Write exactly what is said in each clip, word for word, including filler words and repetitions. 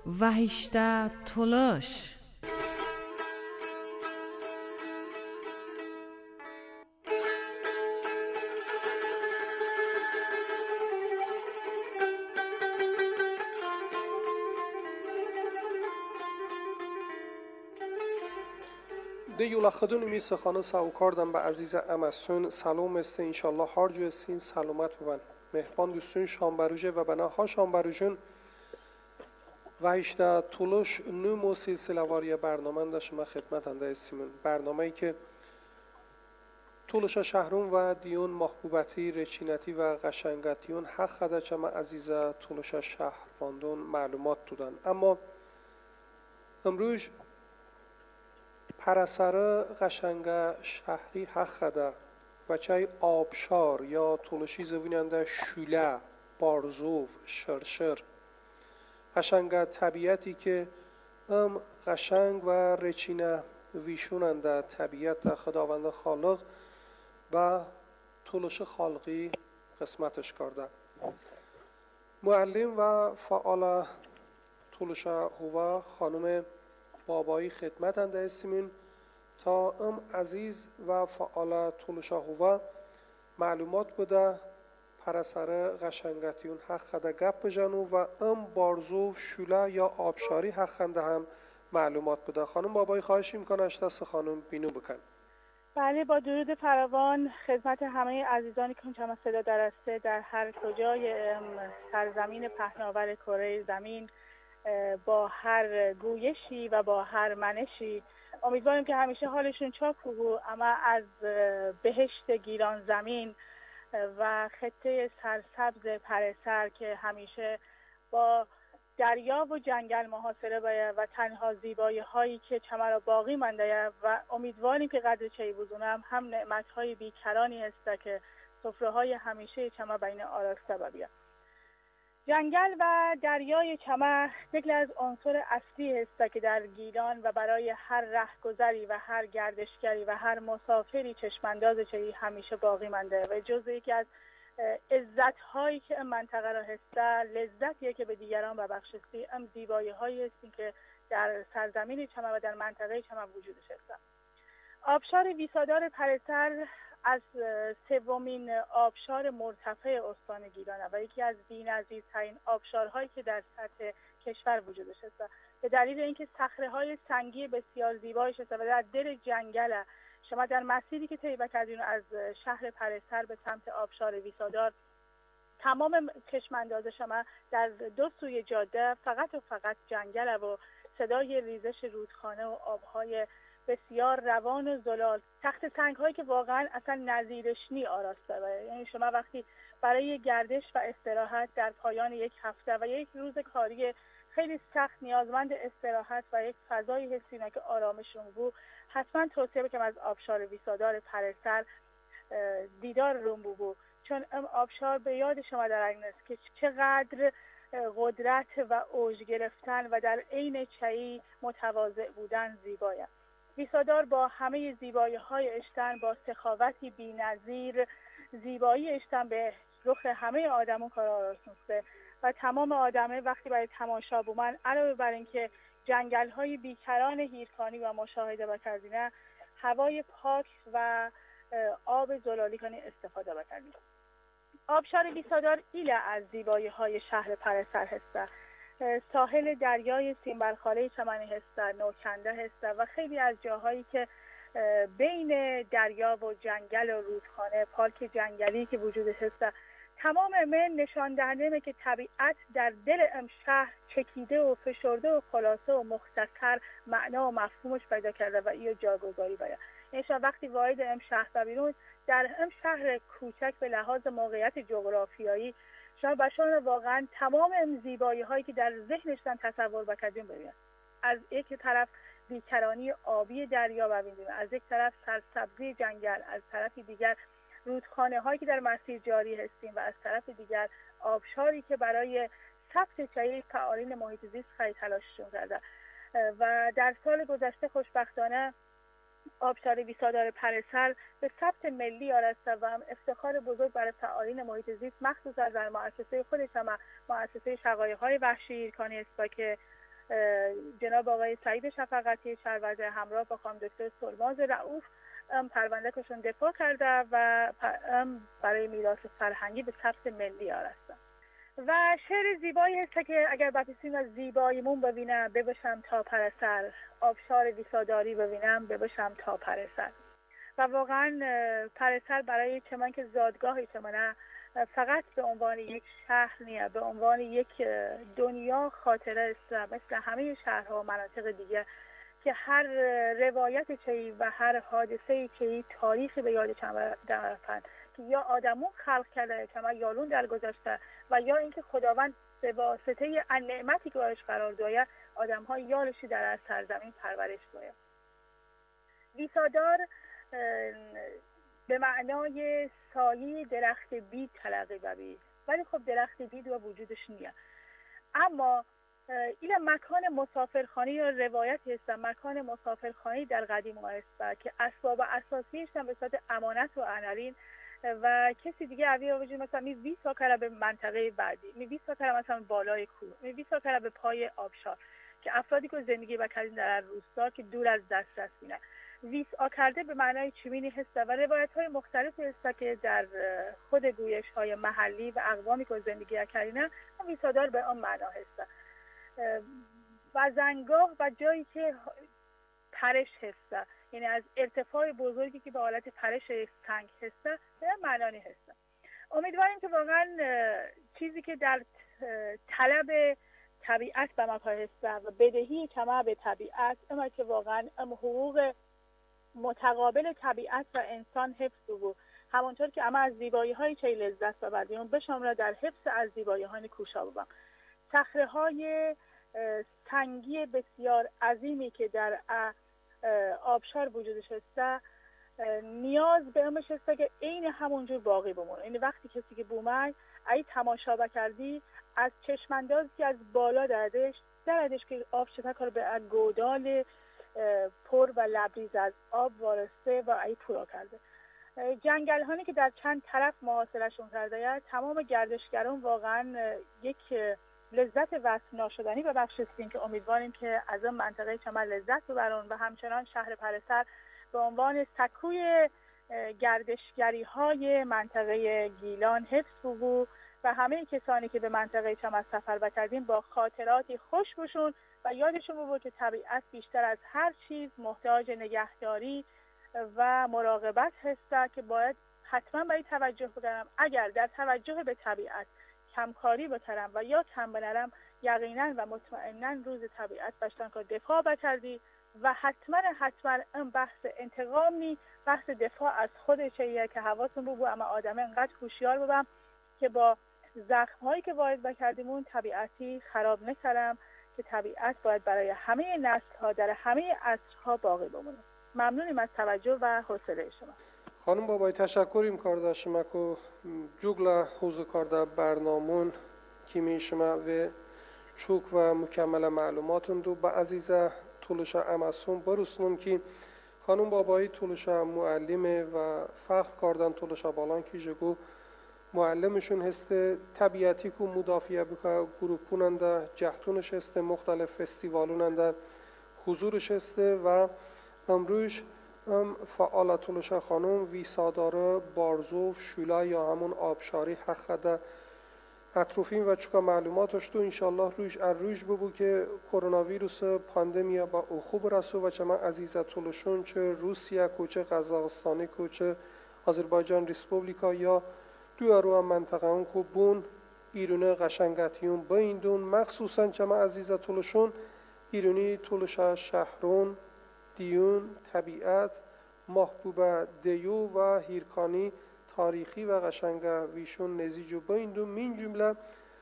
وحشته تلاش. ده yola خدون می سخانه ساوکاردم به عزیز امسون سلام است انشالله هر جو سین سلامت بودن مهربان دوستون شامبروجه و بناها شامبروجون و هشته طولش نوم و سلسله واری برنامه در شما خدمت انده استیمون برنامه ای که طولش شهرون و دیون محبوبتی رچینتی و قشنگتیون حق خدا چما عزیز طولش شهرواندون معلومات دودن. اما امروز پرسر قشنگ شهری حق خدا و چای آبشار یا طولشی زویننده شوله، بارزوف، شرشر قشنگ طبیعتی که ام قشنگ و رچینه ویشوننده طبیعت خداوند خالق و طولش خالقی قسمتش کرده. معلم و فعال طولش هوا خانم بابایی خدمت انده استیمین تا ام عزیز و فعال طولش هوا معلومات بوده پرسر قشنگتیون حق خدا گپ بجنو و ام بارزو شوله یا آبشاری حق خنده هم معلومات بوده. خانم بابایی خواهش میکنه اشتست خانم بینو بکن. بله با درود فراوان خدمت همه عزیزانی که چما صدا درسته در هر کجای سرزمین پهناور کره زمین با هر گویشی و با هر منشی امیدواریم که همیشه حالشون چاک و اما از بهشت گیران زمین و خطه سرسبز پرسر که همیشه با دریا و جنگل محاصره باید و تنها زیبایی هایی که چما را باقی مانده و امیدواریم که قدر چه بودونم هم نعمت های بیکرانی هست که سفره های همیشه چما بین آراسته باید. جنگل و دریای چما یکی از عنصر اصلی هست که در گیلان و برای هر رهگذری و هر گردشگری و هر مسافری چشمانداز چهی همیشه باقی مانده و جزو یکی از عزت هایی که منطقه را هست لذتیه که به دیگران ببخشستی ام زیبایی هایی هستی که در سرزمین چما و در منطقه چما وجودش هست. آبشار ویسادار پرسر از سومین آبشار مرتفع استان گیلان و یکی از بی‌نظیرترین آبشارهایی که در سطح کشور وجودش هست به دلیل اینکه صخره‌های سنگی بسیار زیبایش هست و در دل جنگل شما در مسیری که طی کردین از شهر پرسر به سمت آبشار ویسادار تمام چشمانداز شما در دو سوی جاده فقط و فقط جنگل و صدای ریزش رودخانه و آبهای بسیار روان و زلال تخت سنگ هایی که واقعا اصلا نظیرش نی آراسته باید. یعنی شما وقتی برای گردش و استراحت در پایان یک هفته و یک روز کاری خیلی سخت نیازمند استراحت و یک فضای حسینه که آرامشون بود حتما توصیه بکنم از آبشار ویسادار پرسر دیدار روم بود چون آبشار به یاد شما در است که چقدر قدرت و اوج گرفتن و در عین چایی متواضع بودن زیبایه. ویسادار با همه زیبایی های اشتن با سخاوتی بی نظیر زیبایی اشتن به رخ همه آدمون کار آراسونسته و تمام آدمه وقتی برای تماشا بومن علاوه بر اینکه جنگل های بیکران هیرکانی و مشاهده بکردینه هوای پاک و آب زلالی کنی استفاده بکردین. آبشار ویسادار ایله از زیبایی های شهر پرسر هسته. ساحل دریای سیمبرخاله چمنی هسته، نوکنده هسته و خیلی از جاهایی که بین دریا و جنگل و رودخانه پارک جنگلی که وجود هسته تمام من نشان دهنده که طبیعت در دل ام شهر چکیده و فشرده و خلاصه و مختصر معنا و مفهومش پیدا کرده و ایو جاگذاری باید. یعنی وقتی وارد ام شهر ببینید در ام شهر کوچک به لحاظ موقعیت جغرافیایی شما بشان واقعا تمام ام زیبایی هایی که در ذهنشتن تصور بکردیم ببینید. از یک طرف بیکرانی آبی دریا ببینیم، از یک طرف سرسبزی جنگل، از طرف دیگر رودخانه هایی که در مسیر جاری هستیم و از طرف دیگر آبشاری که برای ثبت چایی فعالین محیط زیست خیلی تلاششون کرده و در سال گذشته خوشبختانه آبشار ویسادار پرسر به ثبت ملی آراسته و هم افتخار بزرگ برای فعالین محیط زیست مخصوصا در مؤسسه خودش هم مؤسسه شقایق‌های وحشی هیرکانی است که جناب آقای سعید شفقتی شهروزه همراه با خانم دکتر سرماز رؤوف پرونده کشون دفاع کرده و برای میراث فرهنگی به ثبت ملی آرستن. و شعر زیبایی هست که اگر بپیسیم از زیباییمون ببینم ببشم تا پر سر، آبشار ویساداری ببینم ببشم تا پر سر. و واقعا پر سر برای چمن که زادگاهی چمنه فقط به عنوان یک شهر نیست، به عنوان یک دنیا خاطره است، مثل همه شهرها و مناطق دیگه که هر روایت چهی و هر حادثه چهی تاریخی به یاد چمن رفتن که یا آدمون خلق کرده چمن یالون در گذاشته و یا اینکه خداوند به واسطه نعمتی که برایش قرار داده آدم‌ها یالشی در از سرزمین پرورش داده. ویسادار به معنای سایه درخت بید تلقی ببید، ولی خب درخت بید و وجودش نیه. اما این مکان مسافرخانه یا روایت هست، مکان مسافرخانه در قدیم است که اسباب اساسیش هم به صورت امانت و انرین و کسی دیگه اوی وجود مثلا می ویسا کرده به منطقه بعدی، می ویسا کرده مثلا بالای کوه، می ویسا کرده به پای آبشار که افرادی که زندگی بکردین در روستا که دور از دسترس بینه. ویسا کرده به معنای چمینی هست و روایت های مختلفی هست که در خود گویش های محلی و اقوامی که زندگی کردین ویسادار به آن معنا هست. و زنگاه و جایی که پرش هست، یعنی از ارتفاع بزرگی که به حالت پرش سنگ هست به معنانی هست. امیدواریم که واقعا چیزی که در طلب طبیعت به ما هست و بدهی کما به طبیعت اما که واقعا ام حقوق متقابل طبیعت و انسان حفظ بود، همونطور که اما از زیبایی های چه لذت ببردیم بشم را در حفظ از زیبایی های کوشا ببم. صخره های سنگی بسیار عظیمی که در آبشار وجودش هسته نیاز به امش هسته که این همونجور باقی بمونه. این وقتی کسی که بومه ای تماشا بکردی از چشماندازی که از بالا دردش دردش که آب چطور کار به گودال پر و لبریز از آب وارسته و ای پورا کرده. جنگل هانی که در چند طرف محاصرهشون کرده تمام گردشگران واقعا یک لذت وصف ناشدنی به بخش هستیم که امیدواریم که از اون منطقه چمن لذت ببرن و همچنان شهر پرسر به عنوان سکوی گردشگری های منطقه گیلان حفظ بود و همه کسانی که به منطقه چمن سفر بکردیم با خاطراتی خوش بشون و یادشون بود که طبیعت بیشتر از هر چیز محتاج نگهداری و مراقبت هست که باید حتما باید توجه بکنم. اگر در توجه به طبیعت کمکاری بکرم و یا کم بنرم یقینا و مطمئنا روز طبیعت باشتن که دفاع بکردی و حتما حتما این بحث انتقامی بحث دفاع از خودشه که حواسم بود اما آدم انقدر هوشیار بودم که با زخم هایی که وارد بکردیمون طبیعتی خراب نکردم که طبیعت باید برای همه نسل ها در همه عصرها باقی بمونه. ممنونیم از توجه و حوصله شما. خانم بابای تشکریم کارده شما که جوگل حوض کارده برنامون کیمی شما و چوک و مکمل معلوماتون دو با عزیزه طولشا امسون برسنم که خانم بابای طولشا معلمه و فخر کاردن طولشا بالان که جگو معلمشون هسته طبیعتی که مدافعه بکا گروه کننده جهتونش هسته مختلف فستیوالوننده حضورش هسته و امروز فعال طولشا خانم ویساداره بارزوف شولا یا همون آبشاری حقده اطروفین و چکا معلوماتش تو انشالله روش اروش ببو که کرونا ویروس پاندمیا با او خوب رسو و چه من عزیزه طولشون چه روسیه کو چه قزاقستانی کو چه آذربایجان ریسپوبلیکا یا دو ارو منطقه اون کو بون ایرونه قشنگتیون با این دون مخصوصا چه من عزیزه طولشون ایرونی طولشا شهرون دیون طبیعت محبوبه دیو و هیرکانی تاریخی و قشنگ ویشون نزیجو با این دو من جمله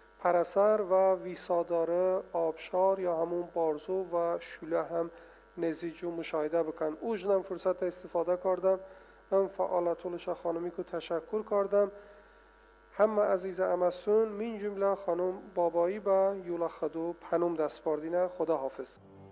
پرسر و ویساداره آبشار یا همون بارزو و شوله هم نزیجو مشاهده بکن. اوجنم فرصت استفاده کردم ام فعالتولش خانمی که تشکر کردم همه عزیز امسون من جمله خانم بابایی با یولا خدو پنوم دست باردینه. خدا حافظ.